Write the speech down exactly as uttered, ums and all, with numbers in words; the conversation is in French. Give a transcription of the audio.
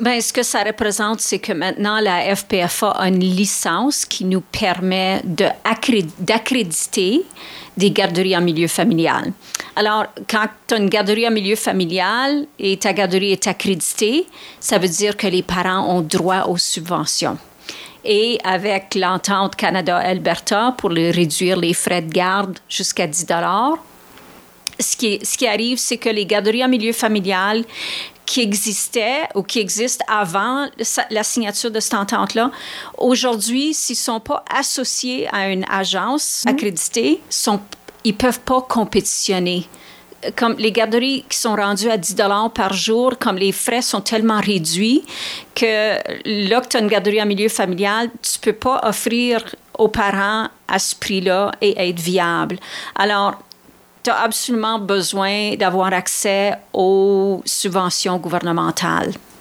Bien, ce que ça représente, c'est que maintenant, la F P F A a une licence qui nous permet de accré- d'accréditer des garderies en milieu familial. Alors, quand tu as une garderie en milieu familial et ta garderie est accréditée, ça veut dire que les parents ont droit aux subventions. Et avec l'entente Canada-Alberta pour les réduire les frais de garde jusqu'à dix dollars, ce qui, ce qui arrive, c'est que les garderies en milieu familial qui existaient ou qui existent avant la signature de cette entente-là, aujourd'hui, s'ils ne sont pas associés à une agence mmh. accréditée, sont, ils ne peuvent pas compétitionner. Comme les garderies qui sont rendues à dix dollars par jour, comme les frais sont tellement réduits que là que tu as une garderie en milieu familial, tu ne peux pas offrir aux parents à ce prix-là et être viable. Alors, tu as absolument besoin d'avoir accès aux subventions gouvernementales.